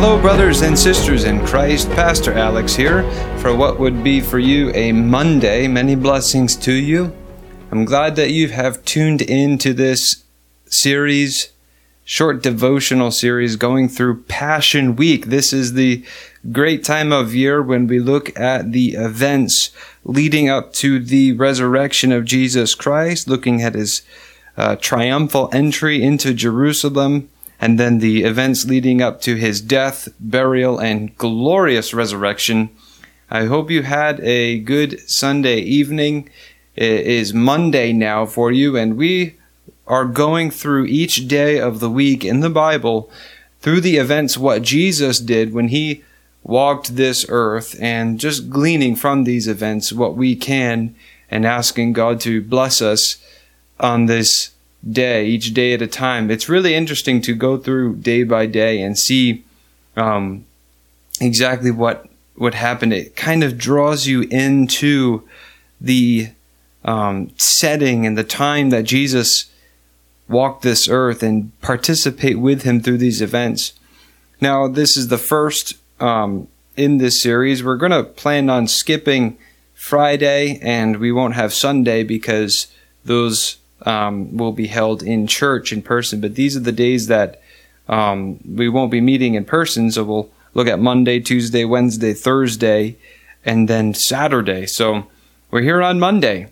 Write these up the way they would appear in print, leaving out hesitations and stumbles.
Hello, brothers and sisters in Christ. Pastor Alex here for what would be for you a Monday. Many blessings to you. I'm glad that you have tuned in to this series, short devotional series going through Passion Week. This is the great time of year when we look at the events leading up to the resurrection of Jesus Christ, looking at his triumphal entry into Jerusalem, and then the events leading up to his death, burial, and glorious resurrection. I hope you had a good Sunday evening. It is Monday now for you, and we are going through each day of the week in the Bible through the events, what Jesus did when he walked this earth, and just gleaning from these events what we can and asking God to bless us on this day, each day at a time. It's really interesting to go through day by day and see exactly what happened. It kind of draws you into the setting and the time that Jesus walked this earth and participate with him through these events. Now, this is the first in this series. We're going to plan on skipping Friday, and we won't have Sunday because those will be held in church in person. But these are the days that we won't be meeting in person. So we'll look at Monday, Tuesday, Wednesday, Thursday, and then Saturday. So we're here on Monday.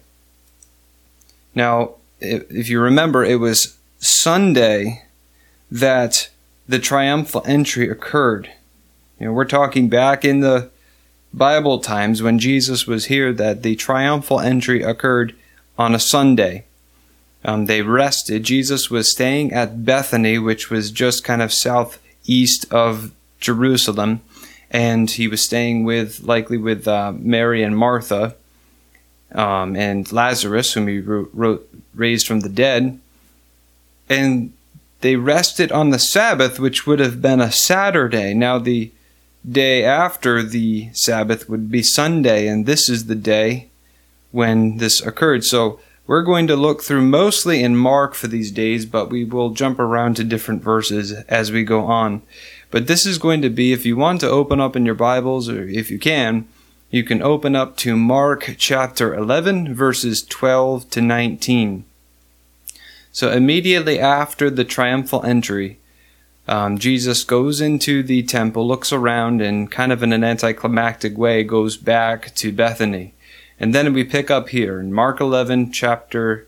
Now, if you remember, it was Sunday that the triumphal entry occurred. You know, we're talking back in the Bible times when Jesus was here, that the triumphal entry occurred on a Sunday. They rested. Jesus was staying at Bethany, which was just kind of southeast of Jerusalem, and he was staying likely with Mary and Martha, and Lazarus, whom he raised from the dead. And they rested on the Sabbath, which would have been a Saturday. Now the day after the Sabbath would be Sunday, and this is the day when this occurred. So we're going to look through mostly in Mark for these days, but we will jump around to different verses as we go on. But this is going to be, if you want to open up in your Bibles, or if you can open up to Mark chapter 11, verses 12 to 19. So immediately after the triumphal entry, Jesus goes into the temple, looks around, and kind of in an anticlimactic way goes back to Bethany. And then we pick up here in Mark 11, chapter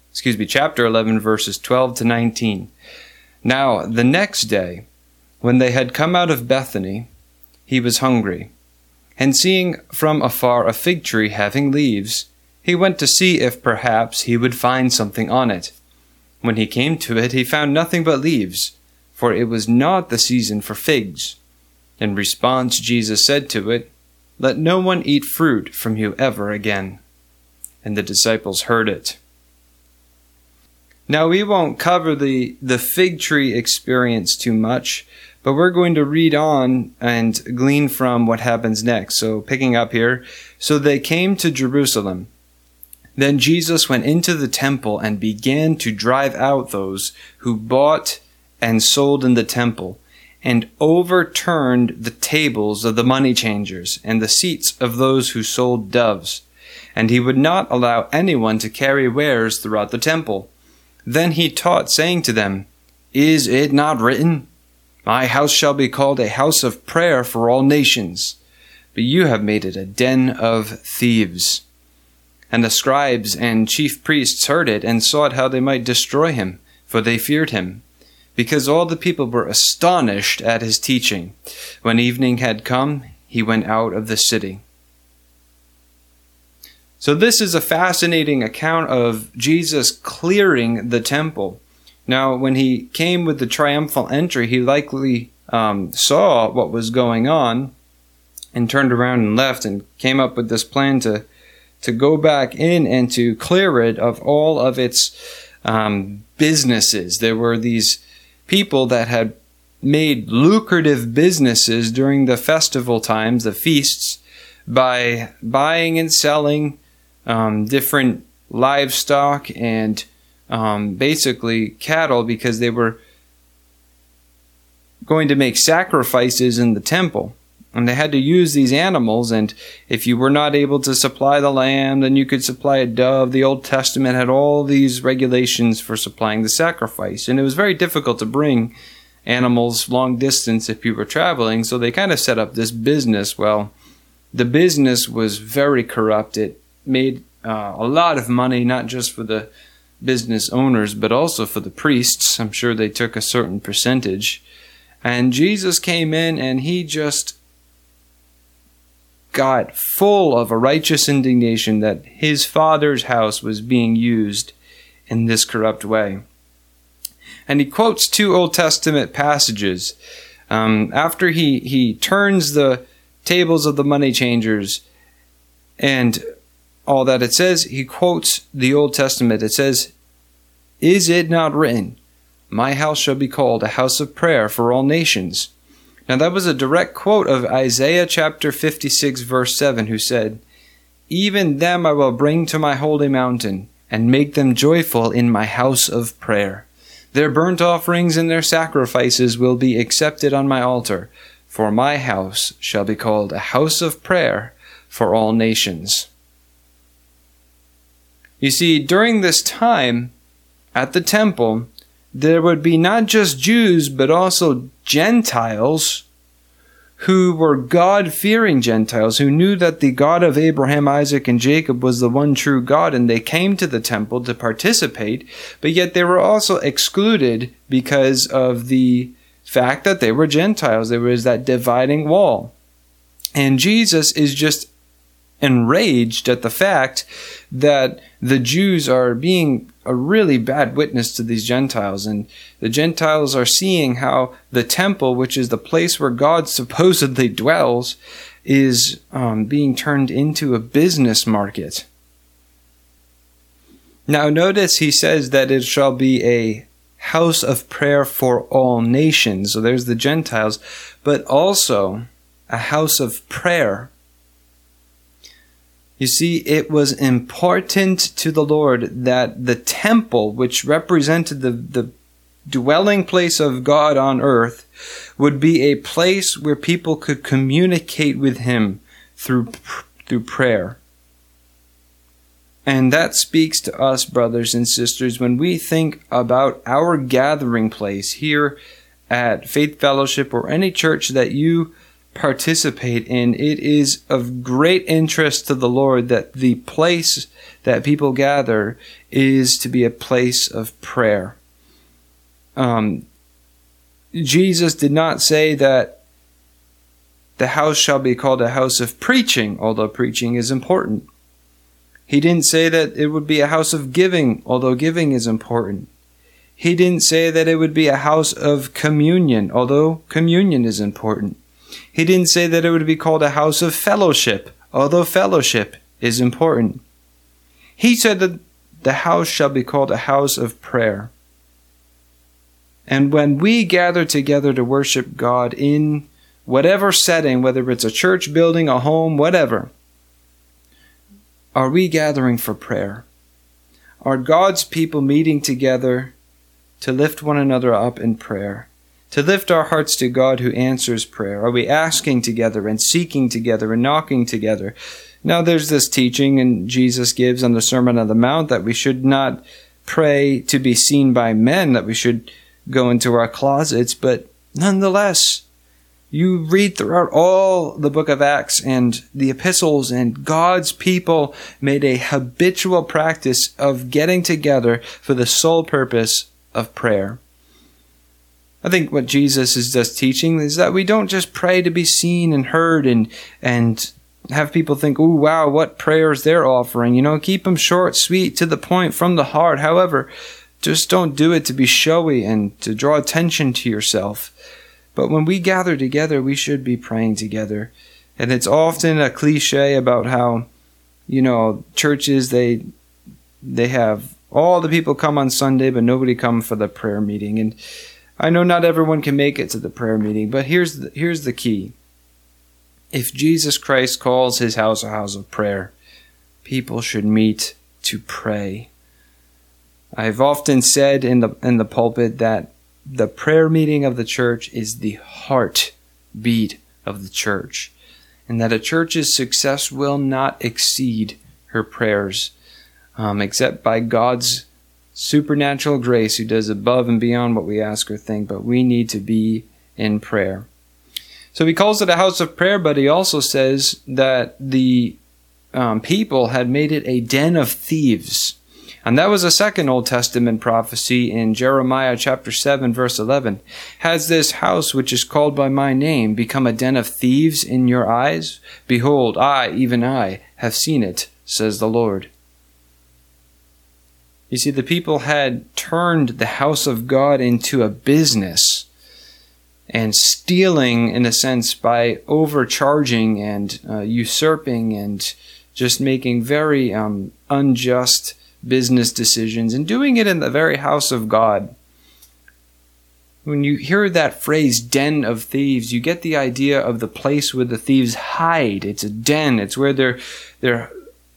11, verses 12 to 19. Now, the next day, when they had come out of Bethany, he was hungry. And seeing from afar a fig tree having leaves, he went to see if perhaps he would find something on it. When he came to it, he found nothing but leaves, for it was not the season for figs. In response, Jesus said to it, "Let no one eat fruit from you ever again." And the disciples heard it. Now, we won't cover the fig tree experience too much, but we're going to read on and glean from what happens next. So picking up here, so they came to Jerusalem. Then Jesus went into the temple and began to drive out those who bought and sold in the temple, and overturned the tables of the money changers and the seats of those who sold doves. And he would not allow anyone to carry wares throughout the temple. Then he taught, saying to them, "Is it not written, 'My house shall be called a house of prayer for all nations'? But you have made it a den of thieves." And the scribes and chief priests heard it, and sought how they might destroy him, for they feared him, because all the people were astonished at his teaching. When evening had come, he went out of the city. So this is a fascinating account of Jesus clearing the temple. Now, when he came with the triumphal entry, he likely saw what was going on and turned around and left, and came up with this plan to go back in and to clear it of all of its businesses. There were these people that had made lucrative businesses during the festival times, the feasts, by buying and selling different livestock and basically cattle, because they were going to make sacrifices in the temple. And they had to use these animals, and if you were not able to supply the lamb, then you could supply a dove. The Old Testament had all these regulations for supplying the sacrifice, and it was very difficult to bring animals long distance if you were traveling, so they kind of set up this business. Well, the business was very corrupt. It made a lot of money, not just for the business owners, but also for the priests. I'm sure they took a certain percentage. And Jesus came in, and he just got full of a righteous indignation that his Father's house was being used in this corrupt way. And he quotes two Old Testament passages. After he turns the tables of the money changers and all that, it says, he quotes the Old Testament. It says, "Is it not written, my house shall be called a house of prayer for all nations?" Now that was a direct quote of Isaiah chapter 56 verse 7, who said, "Even them I will bring to my holy mountain, and make them joyful in my house of prayer. Their burnt offerings and their sacrifices will be accepted on my altar, for my house shall be called a house of prayer for all nations." You see, during this time at the temple, there would be not just Jews, but also Gentiles who were God-fearing Gentiles, who knew that the God of Abraham, Isaac, and Jacob was the one true God, and they came to the temple to participate, but yet they were also excluded because of the fact that they were Gentiles. There was that dividing wall. And Jesus is just enraged at the fact that the Jews are being a really bad witness to these Gentiles, and the Gentiles are seeing how the temple, which is the place where God supposedly dwells, is being turned into a business market. Now notice he says that it shall be a house of prayer for all nations. So there's the Gentiles, but also a house of prayer. You see, it was important to the Lord that the temple, which represented the dwelling place of God on earth, would be a place where people could communicate with him through prayer. And that speaks to us, brothers and sisters, when we think about our gathering place here at Faith Fellowship or any church that you participate in. It is of great interest to the Lord that the place that people gather is to be a place of prayer. Jesus did not say that the house shall be called a house of preaching, although preaching is important. He didn't say that it would be a house of giving, although giving is important. He didn't say that it would be a house of communion, although communion is important. He didn't say that it would be called a house of fellowship, although fellowship is important. He said that the house shall be called a house of prayer. And when we gather together to worship God in whatever setting, whether it's a church building, a home, whatever, are we gathering for prayer? Are God's people meeting together to lift one another up in prayer? To lift our hearts to God who answers prayer? Are we asking together and seeking together and knocking together? Now there's this teaching and Jesus gives on the Sermon on the Mount that we should not pray to be seen by men, that we should go into our closets, but nonetheless, you read throughout all the book of Acts and the epistles, and God's people made a habitual practice of getting together for the sole purpose of prayer. I think what Jesus is just teaching is that we don't just pray to be seen and heard and have people think, "Ooh, wow, what prayers they're offering." Keep them short, sweet, to the point, from the heart. However, just don't do it to be showy and to draw attention to yourself. But when we gather together, we should be praying together. And it's often a cliche about how, churches, they have all the people come on Sunday, but nobody come for the prayer meeting. And I know not everyone can make it to the prayer meeting, but here's the key. If Jesus Christ calls his house a house of prayer, people should meet to pray. I've often said in the pulpit that the prayer meeting of the church is the heartbeat of the church, and that a church's success will not exceed her prayers, except by God's supernatural grace, who does above and beyond what we ask or think. But we need to be in prayer. So he calls it a house of prayer, but he also says that the people had made it a den of thieves. And that was a second Old Testament prophecy in Jeremiah chapter 7, verse 11. Has this house, which is called by my name, become a den of thieves in your eyes? Behold, I, even I, have seen it, says the Lord. You see, the people had turned the house of God into a business, and stealing, in a sense, by overcharging and usurping and just making very unjust business decisions, and doing it in the very house of God. When you hear that phrase, den of thieves, you get the idea of the place where the thieves hide. It's a den. It's where they're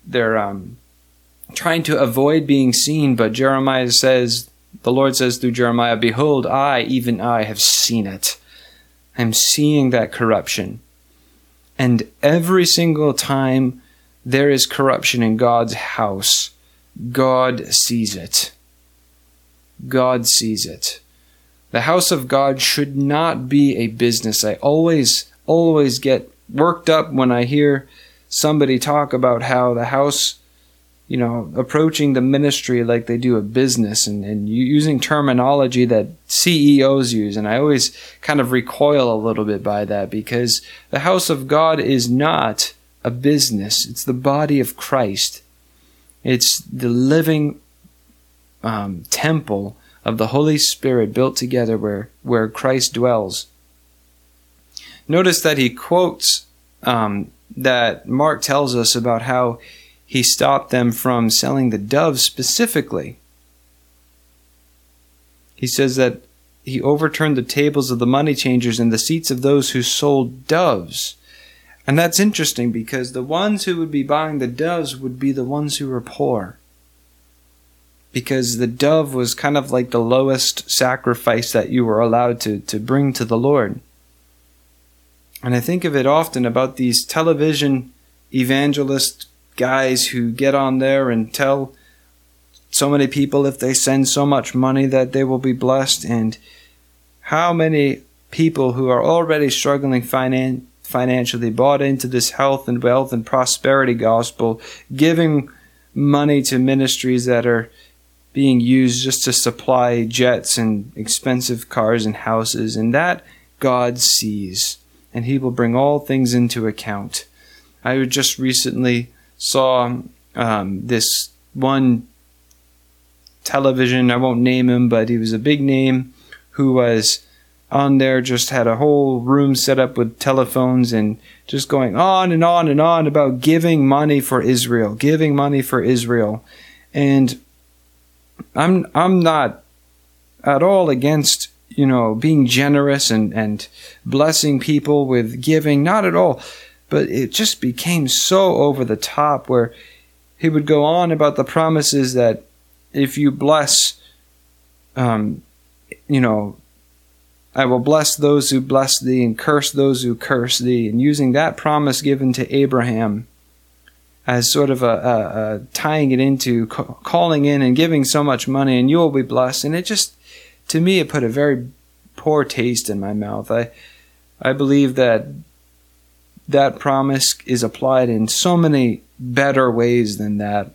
trying to avoid being seen. But Jeremiah says, the Lord says through Jeremiah, behold, I, even I, have seen it. I'm seeing that corruption. And every single time there is corruption in God's house, God sees it. God sees it. The house of God should not be a business. I always get worked up when I hear somebody talk about how the house, approaching the ministry like they do a business and using terminology that CEOs use. And I always kind of recoil a little bit by that, because the house of God is not a business. It's the body of Christ. It's the living temple of the Holy Spirit built together where Christ dwells. Notice that he quotes that Mark tells us about how he stopped them from selling the doves specifically. He says that he overturned the tables of the money changers and the seats of those who sold doves. And that's interesting, because the ones who would be buying the doves would be the ones who were poor. Because the dove was kind of like the lowest sacrifice that you were allowed to bring to the Lord. And I think of it often about these television evangelist guys who get on there and tell so many people if they send so much money that they will be blessed. And how many people who are already struggling financially bought into this health and wealth and prosperity gospel, giving money to ministries that are being used just to supply jets and expensive cars and houses. And that God sees, and he will bring all things into account. I just recently saw this one television, I won't name him, but he was a big name, who was on there, just had a whole room set up with telephones and just going on and on and on about giving money for Israel. And I'm not at all against, being generous and blessing people with giving, not at all. But it just became so over the top, where he would go on about the promises that if you bless, I will bless those who bless thee and curse those who curse thee. And using that promise given to Abraham as sort of a tying it into calling in and giving so much money and you will be blessed. And it just, to me, it put a very poor taste in my mouth. I believe that promise is applied in so many better ways than that.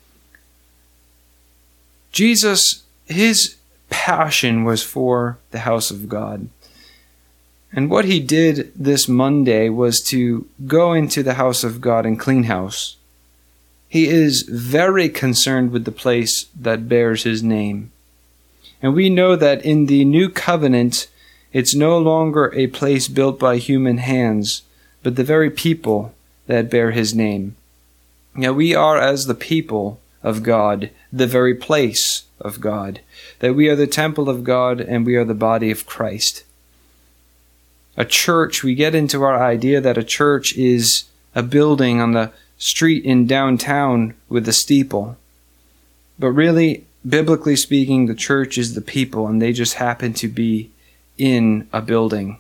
Jesus, his passion was for the house of God. And what he did this Monday was to go into the house of God and clean house. He is very concerned with the place that bears his name. And we know that in the new covenant, it's no longer a place built by human hands, but the very people that bear his name. Now we are, as the people of God, the very place of God, that we are the temple of God and we are the body of Christ. A church, we get into our idea that a church is a building on the street in downtown with a steeple. But really, biblically speaking, the church is the people, and they just happen to be in a building.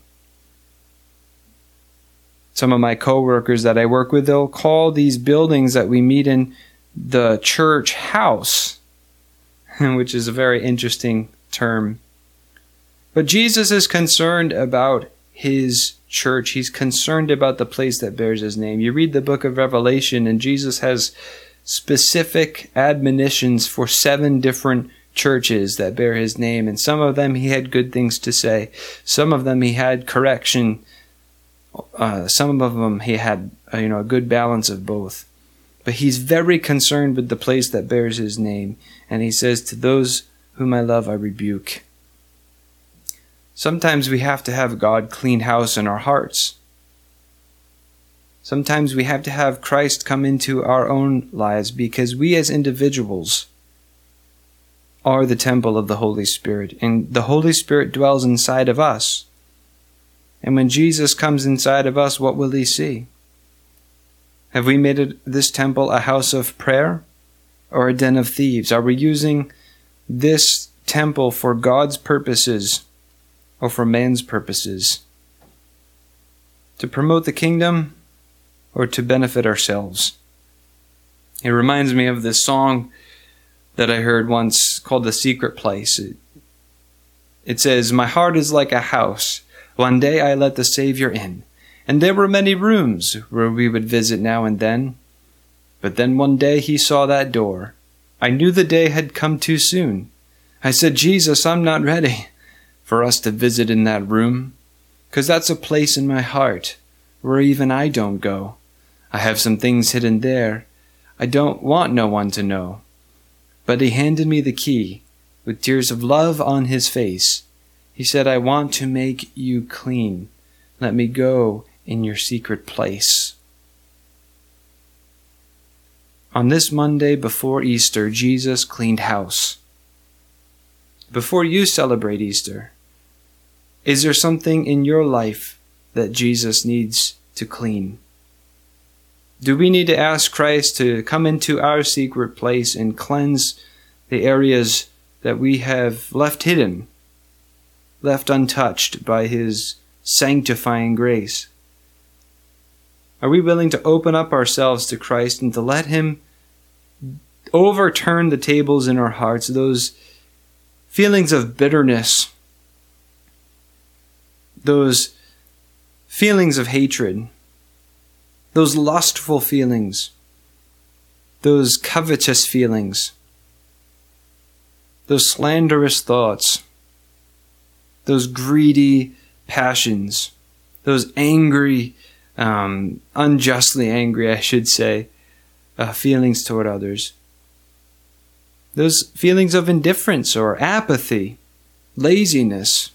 Some of my coworkers that I work with, they'll call these buildings that we meet in the church house, which is a very interesting term. But Jesus is concerned about his church. He's concerned about the place that bears his name. You read the book of Revelation, and Jesus has specific admonitions for 7 different churches that bear his name. And some of them he had good things to say. Some of them he had correction. Some of them he had a good balance of both. But he's very concerned with the place that bears his name. And he says, to those whom I love, I rebuke. Sometimes we have to have God clean house in our hearts. Sometimes we have to have Christ come into our own lives, because we as individuals are the temple of the Holy Spirit, and the Holy Spirit dwells inside of us. And when Jesus comes inside of us, what will he see? Have we made this temple a house of prayer or a den of thieves? Are we using this temple for God's purposes or for man's purposes? To promote the kingdom or to benefit ourselves? It reminds me of this song that I heard once called The Secret Place. It says, my heart is like a house. One day I let the Savior in, and there were many rooms where we would visit now and then. But then one day he saw that door. I knew the day had come too soon. I said, Jesus, I'm not ready for us to visit in that room, 'cause that's a place in my heart where even I don't go. I have some things hidden there I don't want no one to know. But he handed me the key with tears of love on his face. He said, I want to make you clean. Let me go in your secret place. On this Monday before Easter, Jesus cleaned house. Before you celebrate Easter, is there something in your life that Jesus needs to clean? Do we need to ask Christ to come into our secret place and cleanse the areas that we have left hidden, left untouched by his sanctifying grace? Are we willing to open up ourselves to Christ and to let him overturn the tables in our hearts, those feelings of bitterness, those feelings of hatred, those lustful feelings, those covetous feelings, those slanderous thoughts, those greedy passions, those angry, unjustly angry, I should say, feelings toward others, those feelings of indifference or apathy, laziness.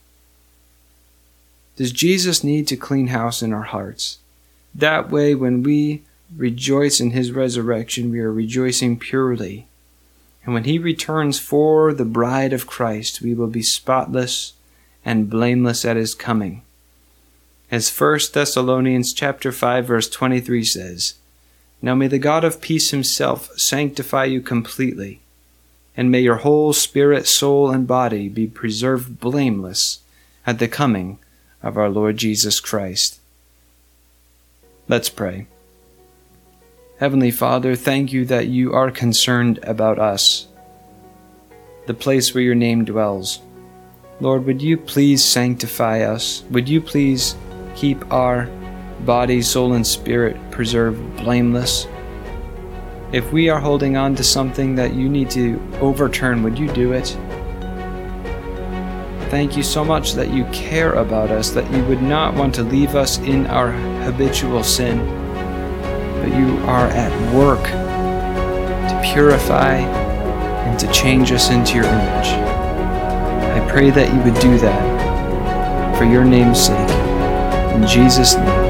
Does Jesus need to clean house in our hearts? That way, when we rejoice in his resurrection, we are rejoicing purely. And when he returns for the bride of Christ, we will be spotless and blameless at his coming. As 1 Thessalonians chapter 5, verse 23 says, Now may the God of peace himself sanctify you completely, and may your whole spirit, soul, and body be preserved blameless at the coming of our Lord Jesus Christ. Let's pray. Heavenly Father, thank you that you are concerned about us, the place where your name dwells. Lord, would you please sanctify us? Would you please keep our body, soul, and spirit preserved blameless? If we are holding on to something that you need to overturn, would you do it? Thank you so much that you care about us, that you would not want to leave us in our habitual sin, but you are at work to purify and to change us into your image. I pray that you would do that for your name's sake. In Jesus' name.